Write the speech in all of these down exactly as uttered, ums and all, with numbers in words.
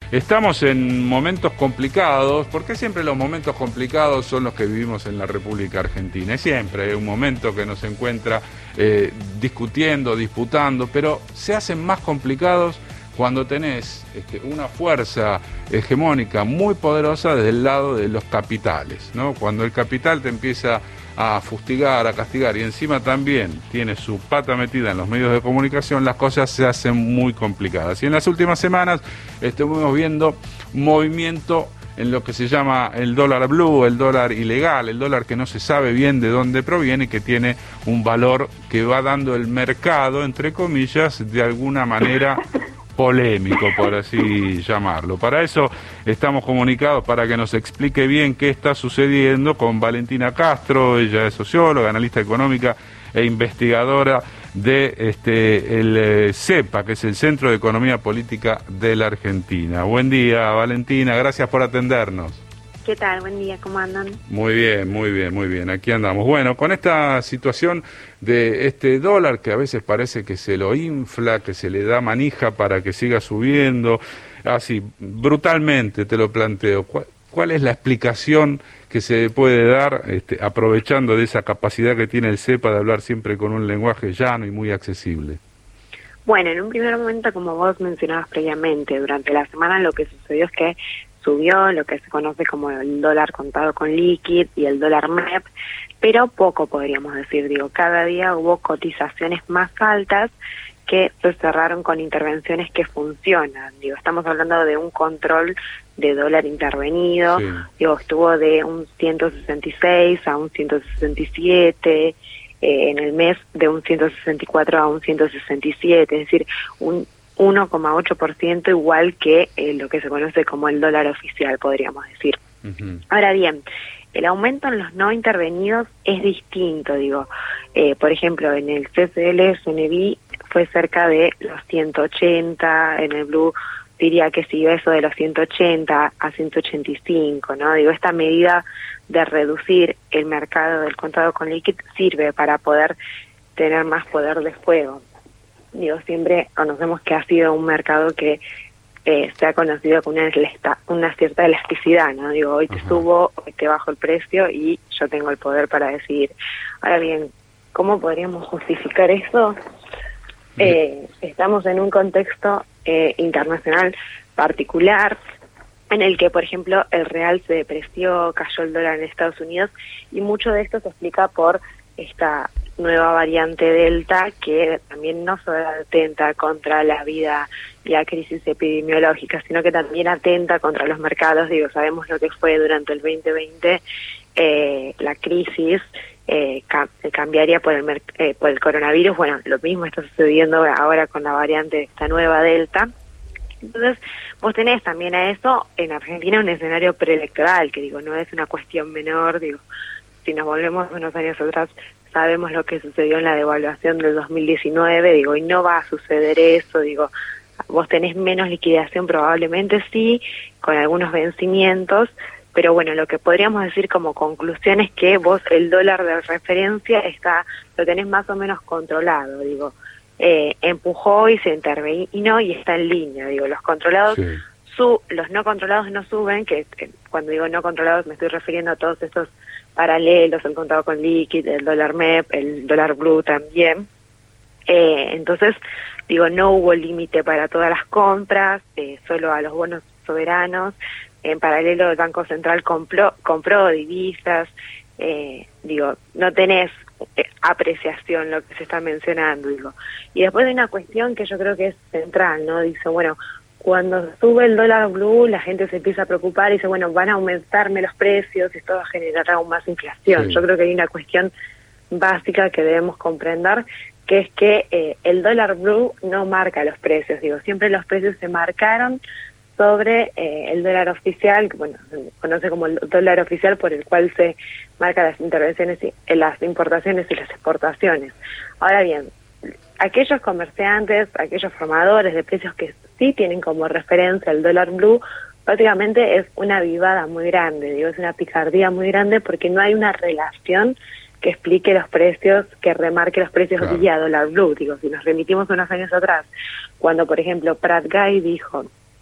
Estamos en momentos complicados, porque siempre los momentos complicados son los que vivimos en la República Argentina. Es siempre un momento que nos encuentra eh, discutiendo, disputando, pero se hacen más complicados cuando tenés este, una fuerza hegemónica muy poderosa desde el lado de los capitales, ¿no? Cuando el capital te empieza a fustigar, a castigar, y encima también tiene su pata metida en los medios de comunicación, las cosas se hacen muy complicadas. Y en las últimas semanas estuvimos viendo un movimiento en lo que se llama el dólar blue, el dólar ilegal, el dólar que no se sabe bien de dónde proviene y que tiene un valor que va dando el mercado, entre comillas, de alguna manera polémico, por así llamarlo. Para eso estamos comunicados para que nos explique bien qué está sucediendo con Valentina Castro. Ella es socióloga, analista económica e investigadora de este el eh, CEPA, que es el Centro de Economía Política de la Argentina. Buen día, Valentina, gracias por atendernos. ¿Qué tal? Buen día, ¿cómo andan? Muy bien, muy bien, muy bien, aquí andamos. Bueno, con esta situación de este dólar que a veces parece que se lo infla, que se le da manija para que siga subiendo, así, brutalmente te lo planteo. ¿Cuál, cuál es la explicación que se puede dar, este, aprovechando de esa capacidad que tiene el CEPA de hablar siempre con un lenguaje llano y muy accesible? Bueno, en un primer momento, como vos mencionabas previamente, durante la semana lo que sucedió es que subió lo que se conoce como el dólar contado con liquid y el dólar M E P, pero poco podríamos decir, digo, cada día hubo cotizaciones más altas que se cerraron con intervenciones que funcionan, digo, estamos hablando de un control de dólar intervenido, sí. Digo, estuvo de un ciento sesenta y seis a un ciento sesenta y siete, eh, en el mes de un ciento sesenta y cuatro a un ciento sesenta y siete, es decir, un uno coma ocho por ciento igual que eh, lo que se conoce como el dólar oficial, podríamos decir. Uh-huh. Ahora bien, el aumento en los no intervenidos es distinto, digo. Eh, por ejemplo, en el C C L S N B fue cerca de los ciento ochenta, en el Blue diría que siguió eso de los ciento ochenta a ciento ochenta y cinco, ¿no? Digo, esta medida de reducir el mercado del contado con liquid sirve para poder tener más poder de fuego. Digo, siempre conocemos que ha sido un mercado que eh, se ha conocido con una, una cierta elasticidad, ¿no? Digo, hoy te Ajá. subo, hoy te bajo el precio y yo tengo el poder para decidir. Ahora bien, ¿cómo podríamos justificar eso? Eh, estamos en un contexto eh, internacional particular en el que, por ejemplo, el real se depreció, cayó el dólar en Estados Unidos, y mucho de esto se explica por esta nueva variante Delta, que también no solo atenta contra la vida y la crisis epidemiológica, sino que también atenta contra los mercados. Digo, sabemos lo que fue durante el veinte veinte, eh, la crisis eh, cam cambiaría por el, eh, por el coronavirus. Bueno, lo mismo está sucediendo ahora con la variante esta nueva Delta. Entonces, vos tenés también a eso en Argentina un escenario preelectoral, que digo, no es una cuestión menor, digo, si nos volvemos unos años atrás, sabemos lo que sucedió en la devaluación del dos mil diecinueve, digo, y no va a suceder eso, digo, vos tenés menos liquidación probablemente sí, con algunos vencimientos, pero bueno, lo que podríamos decir como conclusión es que vos el dólar de referencia está, lo tenés más o menos controlado, digo, eh, empujó y se intervino y está en línea, digo, los controlados, sí. su, los no controlados no suben, que eh, cuando digo no controlados me estoy refiriendo a todos estos paralelos, el contado con liquid, el dólar M E P, el dólar blue también. Eh, entonces, digo, no hubo límite para todas las compras, eh, solo a los bonos soberanos. En paralelo, el Banco Central compró, compró divisas. Eh, digo, no tenés eh, apreciación lo que se está mencionando, digo. Y después hay una cuestión que yo creo que es central, ¿no? Dice, bueno, cuando sube el dólar blue, la gente se empieza a preocupar y dice, bueno, van a aumentarme los precios y esto va a generar aún más inflación. Sí. Yo creo que hay una cuestión básica que debemos comprender, que es que eh, el dólar blue no marca los precios. Digo, siempre los precios se marcaron sobre eh, el dólar oficial, que bueno, se conoce como el dólar oficial, por el cual se marcan las intervenciones, y, eh, las importaciones y las exportaciones. Ahora bien, aquellos comerciantes, aquellos formadores de precios que sí tienen como referencia el dólar blue, prácticamente es una vivada muy grande, digo, es una picardía muy grande porque no hay una relación que explique los precios, que remarque los precios claro. vía dólar blue. Digo, si nos remitimos unos años atrás, cuando por ejemplo Prat Guy dijo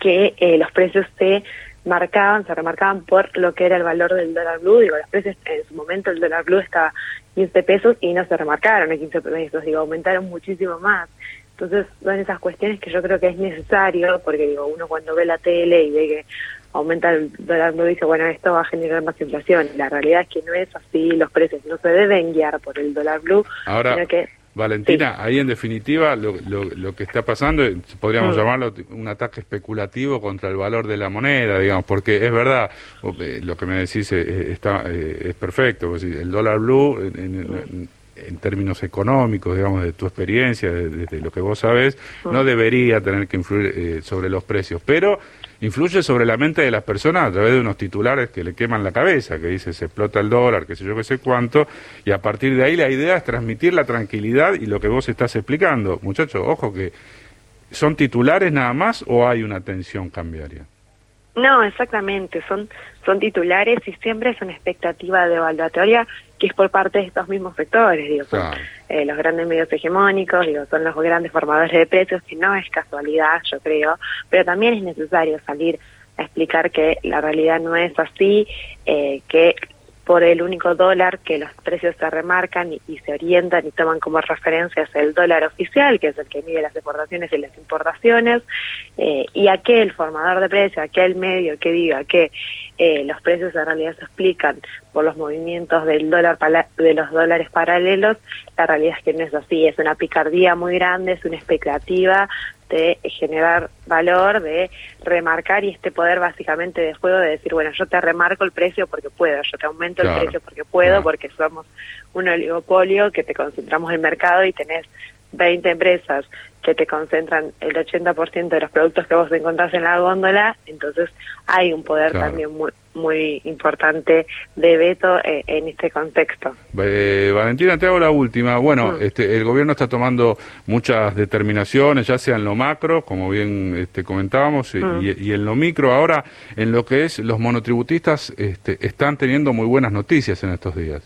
que eh, los precios se marcaban, se remarcaban por lo que era el valor del dólar blue. Digo, los precios en su momento el dólar blue estaba quince pesos y no se remarcaron a quince pesos, digo, aumentaron muchísimo más. Entonces son esas cuestiones que yo creo que es necesario, porque digo, uno cuando ve la tele y ve que aumenta el dólar blue dice, bueno, esto va a generar más inflación. La realidad es que no es así, los precios no se deben guiar por el dólar blue, Ahora, sino que... Valentina, sí. Ahí en definitiva lo, lo, lo que está pasando, podríamos mm. llamarlo un ataque especulativo contra el valor de la moneda, digamos, porque es verdad, lo que me decís está, es perfecto, el dólar blue en, en, en términos económicos, digamos, de tu experiencia, de, de, de lo que vos sabés, mm. no debería tener que influir eh, sobre los precios, pero influye sobre la mente de las personas a través de unos titulares que le queman la cabeza, que dice se explota el dólar, qué sé yo, qué sé cuánto, y a partir de ahí la idea es transmitir la tranquilidad y lo que vos estás explicando. Muchachos, ojo que ¿son titulares nada más o hay una tensión cambiaria? No, exactamente, son son titulares y siempre es una expectativa devaluatoria que es por parte de estos mismos sectores, digo, son claro. eh, los grandes medios hegemónicos, digo, son los grandes formadores de precios, que no es casualidad, yo creo, pero también es necesario salir a explicar que la realidad no es así, eh, que por el único dólar que los precios se remarcan y, y se orientan y toman como referencia es el dólar oficial, que es el que mide las exportaciones y las importaciones, eh, y aquel formador de precios, aquel medio que diga que eh, los precios en realidad se explican por los movimientos del dólar de los dólares paralelos, la realidad es que no es así, es una picardía muy grande, es una expectativa de generar valor, de remarcar y este poder básicamente de juego de decir, bueno, yo te remarco el precio porque puedo, yo te aumento claro, el precio porque puedo, claro. porque somos un oligopolio que te concentramos el mercado y tenés veinte empresas que te concentran el ochenta por ciento de los productos que vos encontrás en la góndola, entonces hay un poder claro. también muy muy importante de veto eh, en este contexto. Eh, Valentina, te hago la última. Bueno, mm. este, el gobierno está tomando muchas determinaciones, ya sea en lo macro, como bien este, comentábamos, mm. y, y en lo micro. Ahora, en lo que es los monotributistas, este, están teniendo muy buenas noticias en estos días.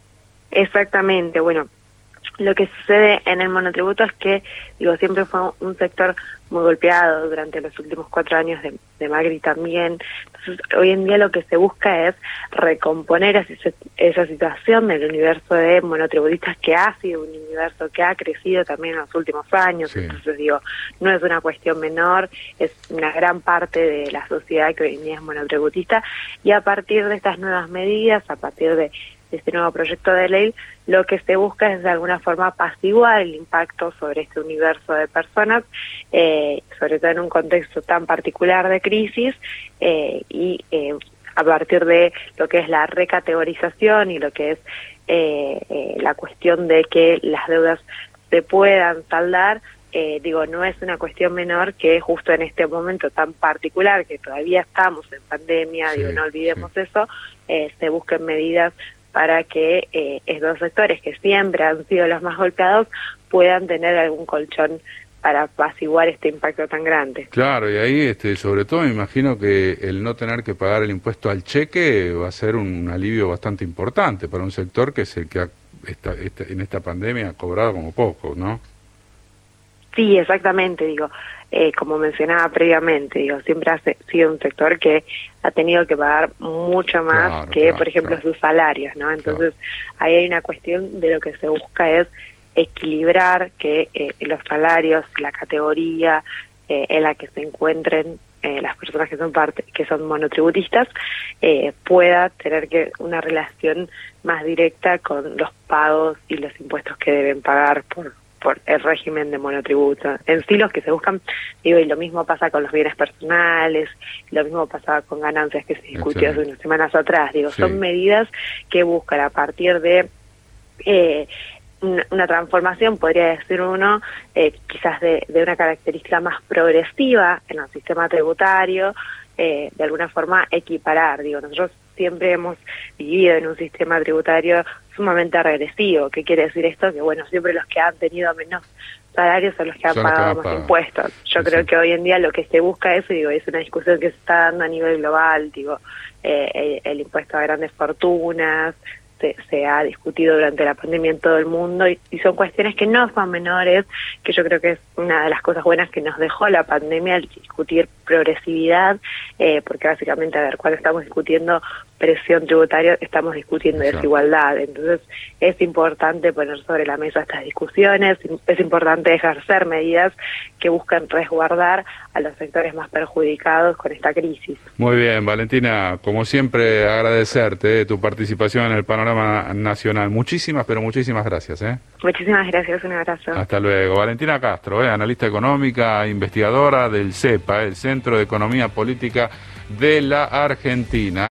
Exactamente, bueno. Lo que sucede en el monotributo es que, digo, siempre fue un sector muy golpeado durante los últimos cuatro años de, de Macri también. Entonces, hoy en día lo que se busca es recomponer esa, esa situación del universo de monotributistas que ha sido un universo que ha crecido también en los últimos años. Sí. Entonces, digo, no es una cuestión menor, es una gran parte de la sociedad que hoy en día es monotributista y a partir de estas nuevas medidas, a partir de este nuevo proyecto de ley, lo que se busca es de alguna forma apaciguar el impacto sobre este universo de personas, eh, sobre todo en un contexto tan particular de crisis, eh, y eh, a partir de lo que es la recategorización y lo que es eh, eh, la cuestión de que las deudas se puedan saldar, eh, digo, no es una cuestión menor que justo en este momento tan particular, que todavía estamos en pandemia, sí, digo, no olvidemos sí. eso, eh, se busquen medidas para que eh, estos sectores que siempre han sido los más golpeados puedan tener algún colchón para apaciguar este impacto tan grande. Claro, y ahí este, sobre todo me imagino que el no tener que pagar el impuesto al cheque va a ser un alivio bastante importante para un sector que es el que ha, esta, esta, en esta pandemia ha cobrado como poco, ¿no? Sí, exactamente, digo, eh, como mencionaba previamente, digo, siempre ha sido un sector que ha tenido que pagar mucho más claro, que, claro, por ejemplo, claro. sus salarios, ¿no? Entonces, claro. ahí hay una cuestión de lo que se busca es equilibrar que eh, los salarios, la categoría eh, en la que se encuentren eh, las personas que son parte, que son monotributistas, eh, pueda tener que una relación más directa con los pagos y los impuestos que deben pagar por por el régimen de monotributo. En sí los que se buscan, digo, y lo mismo pasa con los bienes personales, lo mismo pasaba con ganancias que se discutió hace unas semanas atrás, digo, sí. son medidas que buscan a partir de eh, una, una transformación, podría decir uno, eh, quizás de, de una característica más progresiva en el sistema tributario, eh, de alguna forma equiparar, digo, nosotros siempre hemos vivido en un sistema tributario sumamente regresivo. ¿Qué quiere decir esto? Que bueno, siempre los que han tenido menos salarios son los que han son pagado más impuestos. Yo sí, creo sí. que hoy en día lo que se busca es, digo, es una discusión que se está dando a nivel global, digo, eh, el, el impuesto a grandes fortunas, se, se ha discutido durante la pandemia en todo el mundo y, y son cuestiones que no son menores, que yo creo que es una de las cosas buenas que nos dejó la pandemia, el discutir progresividad, eh, porque básicamente, a ver, cuando estamos discutiendo presión tributaria, estamos discutiendo Exacto. desigualdad. Entonces, es importante poner sobre la mesa estas discusiones, es importante ejercer medidas que buscan resguardar a los sectores más perjudicados con esta crisis. Muy bien, Valentina, como siempre, agradecerte eh, tu participación en el panorama nacional. Muchísimas, pero muchísimas gracias. ¿eh? Muchísimas gracias, un abrazo. Hasta luego. Valentina Castro, eh, analista económica, investigadora del CEPA, el Centro de Economía Política de la Argentina.